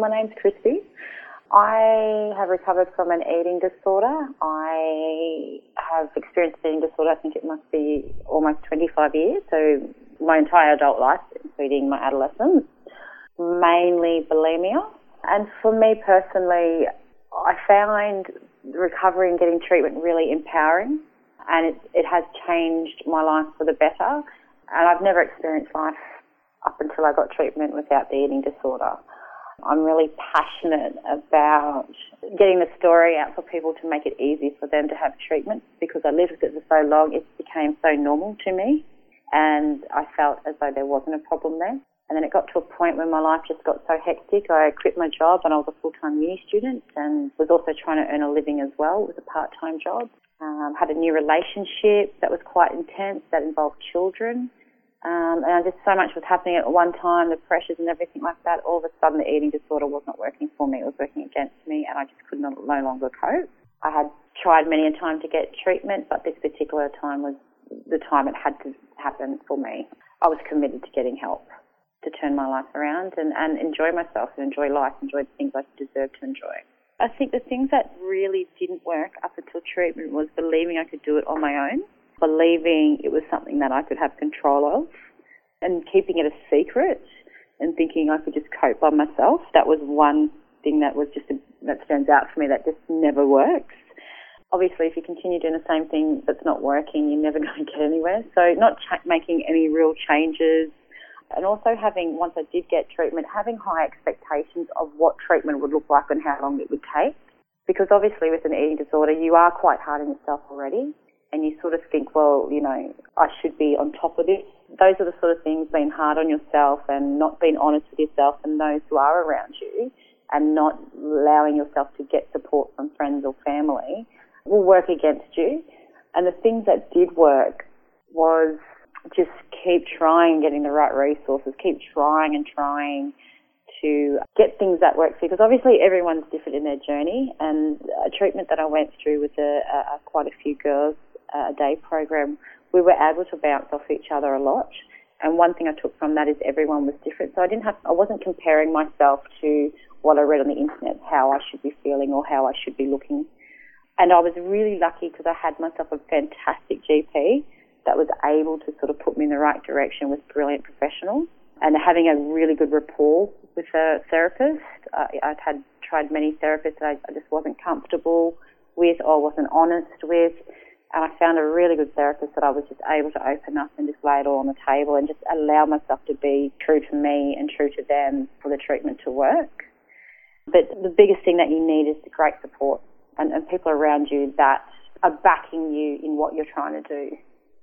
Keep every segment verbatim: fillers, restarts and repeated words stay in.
My name's Christy. I have recovered from an eating disorder. I have experienced an eating disorder, I think it must be almost twenty-five years, so my entire adult life, including my adolescence, mainly bulimia. And for me personally, I found recovery and getting treatment really empowering, and it, it has changed my life for the better. And I've never experienced life up until I got treatment without the eating disorder. I'm really passionate about getting the story out for people to make it easy for them to have treatment, because I lived with it for so long, it became so normal to me, and I felt as though there wasn't a problem there. And then it got to a point where my life just got so hectic. I quit my job and I was a full-time uni student and was also trying to earn a living as well with a part-time job. Um, had a new relationship that was quite intense, that involved children. Um, and just so much was happening at one time, the pressures and everything like that. All of a sudden the eating disorder was not working for me. It was working against me, and I just could not, no longer cope. I had tried many a time to get treatment, but this particular time was the time it had to happen for me. I was committed to getting help to turn my life around and, and enjoy myself and enjoy life, enjoy the things I deserve to enjoy. I think the things that really didn't work up until treatment was believing I could do it on my own, believing it was something that I could have control of, and keeping it a secret and thinking I could just cope by myself. That was one thing that was just a, that stands out for me, that just never works. Obviously, if you continue doing the same thing that's not working, you're never going to get anywhere. So not ch- making any real changes, and also having, once I did get treatment, having high expectations of what treatment would look like and how long it would take. Because obviously with an eating disorder, you are quite hard on yourself already, and you sort of think, well, you know, I should be on top of this. Those are the sort of things, being hard on yourself and not being honest with yourself and those who are around you, and not allowing yourself to get support from friends or family, will work against you. And the things that did work was just keep trying, getting the right resources, keep trying and trying to get things that work for you, because obviously everyone's different in their journey. And a treatment that I went through with a, a, quite a few girls, a day program, we were able to bounce off each other a lot. And one thing I took from that is everyone was different. So I didn't have, I wasn't comparing myself to what I read on the internet, how I should be feeling or how I should be looking. And I was really lucky because I had myself a fantastic G P that was able to sort of put me in the right direction with brilliant professionals, and having a really good rapport with a therapist. Uh, I'd had tried many therapists that I, I just wasn't comfortable with or wasn't honest with, and I found a really good therapist that I was just able to open up and just lay it all on the table and just allow myself to be true to me and true to them for the treatment to work. But the biggest thing that you need is great support and, and people around you that are backing you in what you're trying to do.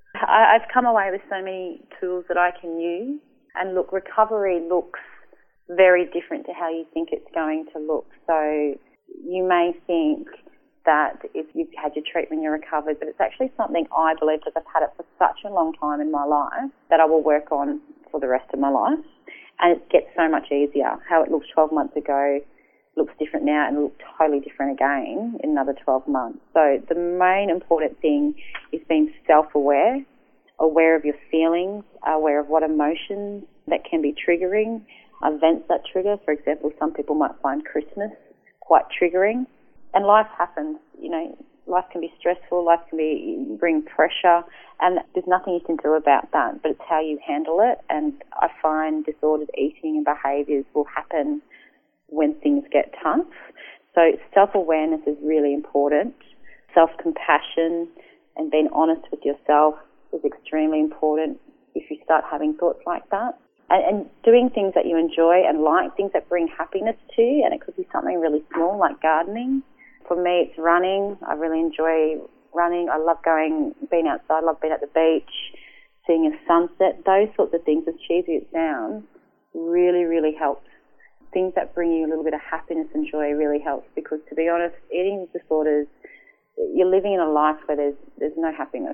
I, I've come away with so many tools that I can use, and look, recovery looks very different to how you think it's going to look. So you may think that if you've had your treatment, you're recovered, but it's actually something I believe, because I've had it for such a long time in my life, that I will work on for the rest of my life. And it gets so much easier. How it looked twelve months ago looks different now, and looks totally different again in another twelve months. So the main important thing is being self-aware, aware of your feelings, aware of what emotions that can be triggering, events that trigger. For example, some people might find Christmas quite triggering. And life happens, you know, life can be stressful, life can be bring pressure, and there's nothing you can do about that, but it's how you handle it. And I find disordered eating and behaviours will happen when things get tough. So self-awareness is really important. Self-compassion and being honest with yourself is extremely important if you start having thoughts like that. And, and doing things that you enjoy and like, things that bring happiness to you, and it could be something really small like gardening. For me, it's running. I really enjoy running. I love going, being outside. I love being at the beach, seeing a sunset. Those sorts of things, as cheesy as it sounds, really, really helps. Things that bring you a little bit of happiness and joy really helps, because, to be honest, eating disorders, you're living in a life where there's there's no happiness.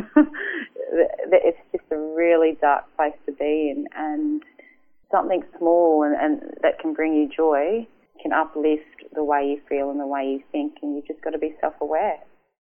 It's just a really dark place to be in, and something small and, and that can bring you joy can uplift the way you feel and the way you think, and you've just got to be self-aware.